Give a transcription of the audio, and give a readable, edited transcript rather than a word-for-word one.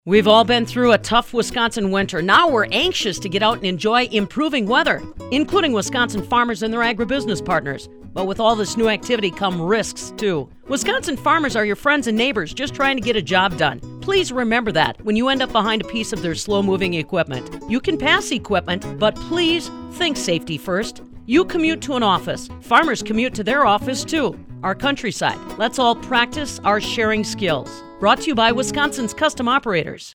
We've all been through a tough Wisconsin winter. Now we're anxious to get out and enjoy improving weather, including Wisconsin farmers and their agribusiness partners. But with all this new activity come risks, too. Wisconsin farmers are your friends and neighbors just trying to get a job done. Please remember that when you end up behind a piece of their slow-moving equipment. You can pass equipment, but please think safety first. You commute to an office. Farmers commute to their office, too. Our countryside. Let's all practice our sharing skills. Brought to you by Wisconsin's Custom Operators.